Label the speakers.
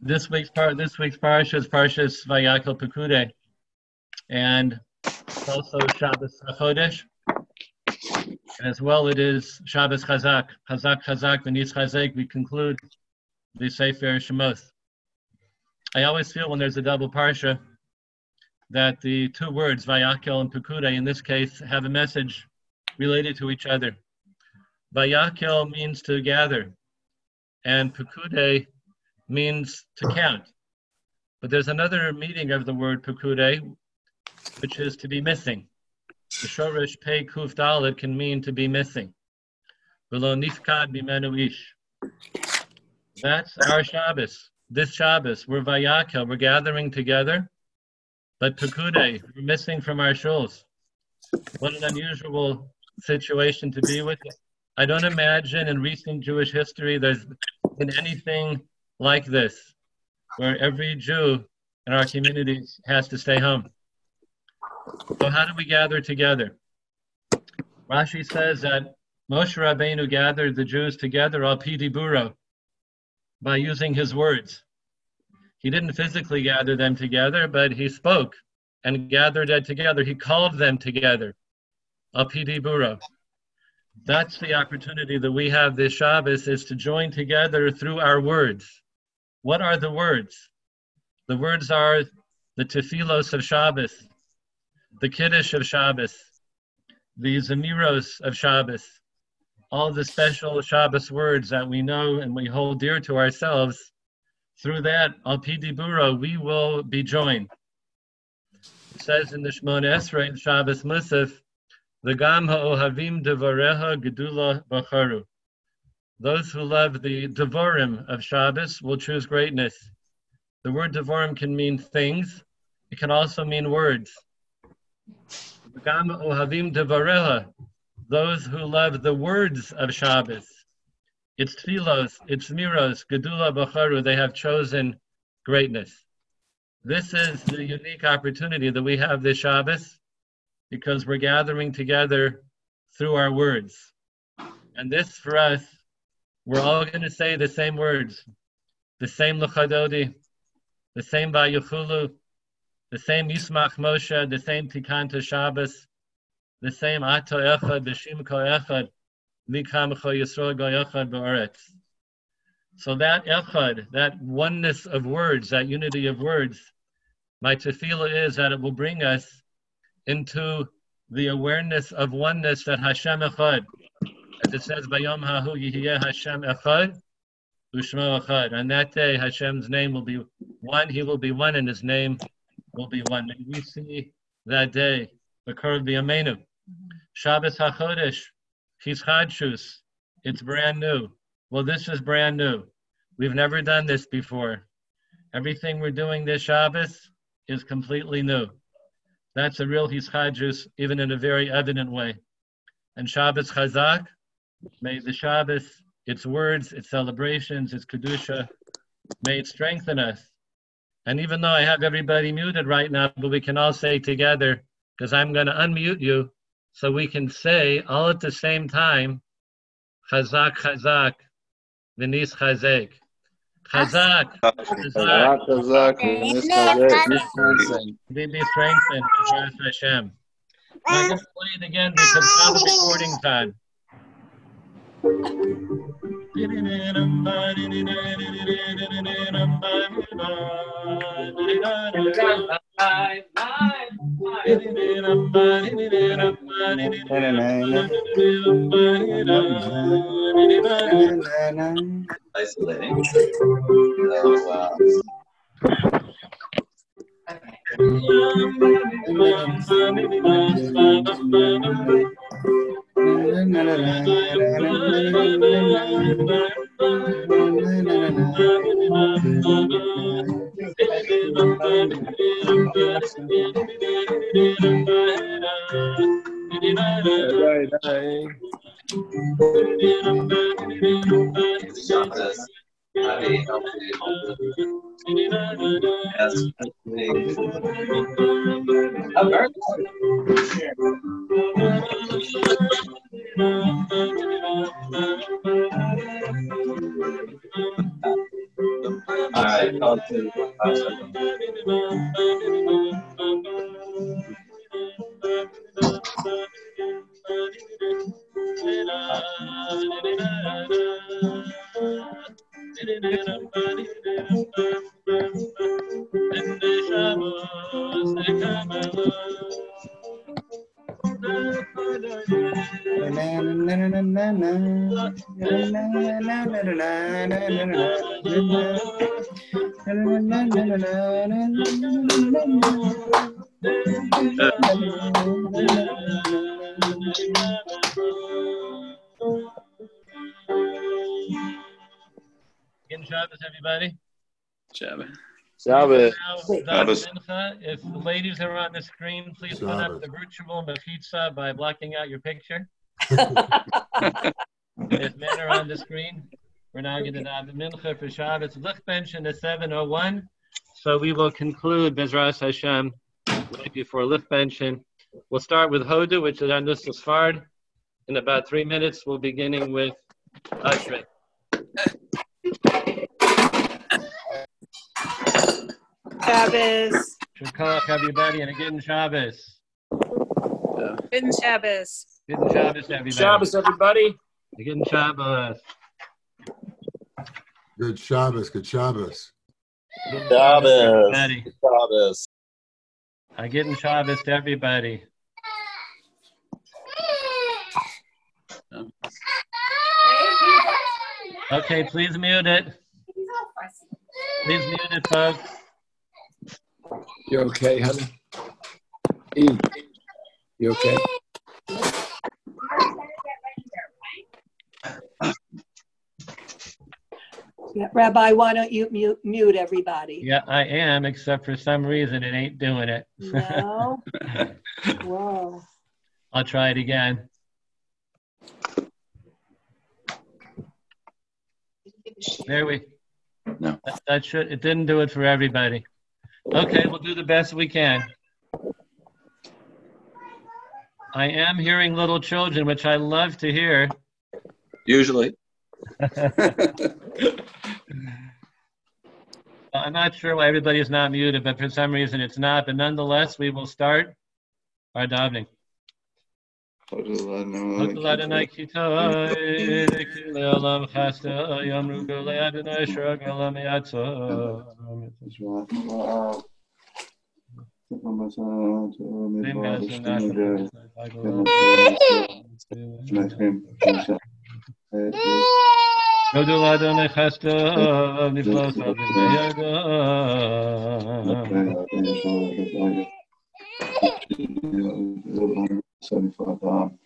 Speaker 1: This week's parsha is Parshas Vayakel Pekudei, and it's also Shabbos HaChodesh, and as well it is Shabbos Chazak. Chazak, V'nis Chazek, we conclude the Sefer Shemos. I always feel when there's a double parsha that the two words, Vayakel and Pekudei, in this case, have a message related to each other. Vayakel means to gather, and Pekudei means to count. But there's another meaning of the word Pekudei, which is to be missing. The Shoresh Pei Kuf Dalet can mean to be missing. V'lo nifkad mimenu ish. That's our Shabbos. This Shabbos, we're Vayakel, we're gathering together, but Pekudei, we're missing from our shuls. What an unusual situation to be with. I don't imagine in recent Jewish history there's been anything like this, where every Jew in our communities has to stay home. So how do we gather together? Rashi says that Moshe Rabbeinu gathered the Jews together al pi diburo, by using his words. He didn't physically gather them together, but he spoke and gathered it together. He called them together al pi diburo. That's the opportunity that we have this Shabbos, is to join together through our words. What are the words? The words are the tefillos of Shabbos, the kiddush of Shabbos, the zemiros of Shabbos, all the special Shabbos words that we know and we hold dear to ourselves. Through that, al pi diburo, we will be joined. It says in the Shemona Esrei, in Shabbos Musaf, V'gam ha'ohavim devareha gedula bacharu. Those who love the devorim of Shabbos will choose greatness. The word devorim can mean things. It can also mean words. V'gam ha'ohavim devareha. Those who love the words of Shabbos. It's tfilos, it's miros, gedula bacharu. They have chosen greatness. This is the unique opportunity that we have this Shabbos, because we're gathering together through our words. And this, for us, we're all going to say the same words, the same L'chadodi, the same Vayuchulu, the same Yismach Moshe, the same Tikanta Shabbos, the same Ato Echad, B'Shim Ko Echad, V'Kamcho Yisrael Go Echad B'Oretz. So that Echad, that oneness of words, that unity of words, my tefillah is that it will bring us into the awareness of oneness, that Hashem Echad, as it says, Bayom Hahu Yihiyeh Hashem Echad, Ushmo Echad. On that day, Hashem's name will be one, He will be one, and His name will be one. May we see that day, occur b'yameinu. Shabbos HaChodesh, Chizchadshus, it's brand new. Well, this is brand new. We've never done this before. Everything we're doing this Shabbos is completely new. That's a real Chizchadshus, even in a very evident way. And Shabbos Chazak, may the Shabbos, its words, its celebrations, its Kedusha, may it strengthen us. And even though I have everybody muted right now, but we can all say together, because I'm going to unmute you, so we can say all at the same time, Chazak, Chazak, V'nis Chazek. Chazak, Chazak,
Speaker 2: Chazak, V'nis Chazek.
Speaker 1: Be strengthened, B'ezras Hashem. I'm going to play it again because now the recording's on.
Speaker 2: Isolating. Oh, wow. All right.
Speaker 1: Good Shabbos, everybody.
Speaker 2: Shabbos.
Speaker 3: Shabbos.
Speaker 1: If the ladies are on the screen, please put up the virtual mechitza by blocking out your picture. If men are on the screen, we're now going to have the mincha for Shabbos Lichbenchen at 7:01. So we will conclude Bezras Hashem right before Lichbenchen. We'll start with Hodu, which is on Nusach Sfard. In about 3 minutes, we'll beginning with Ashrei.
Speaker 4: Shabbos.
Speaker 1: Shukach, everybody, and again Shabbos.
Speaker 4: Good Shabbos.
Speaker 1: Good Shabbos, everybody.
Speaker 3: Shabbos, everybody.
Speaker 1: Again Shabbos.
Speaker 5: Good Shabbos. Good Shabbos.
Speaker 1: Good
Speaker 3: Shabbos.
Speaker 1: everybody.
Speaker 3: Shabbos.
Speaker 1: Again Shabbos to everybody. Okay, please mute it. Please mute it, folks.
Speaker 3: You okay, honey? Ian, you okay?
Speaker 4: Yeah, Rabbi, why don't you mute everybody?
Speaker 1: Yeah, I am, except for some reason it ain't doing it.
Speaker 4: No. Whoa.
Speaker 1: I'll try it again. There we.
Speaker 2: No.
Speaker 1: That should. It didn't do it for everybody. Okay, we'll do the best we can. I am hearing little children, which I love to hear.
Speaker 2: Usually.
Speaker 1: I'm not sure why everybody is not muted, but for some reason it's not. But nonetheless, we will start our davening. Todu Adonai Chesed Niflos Avnei Yada.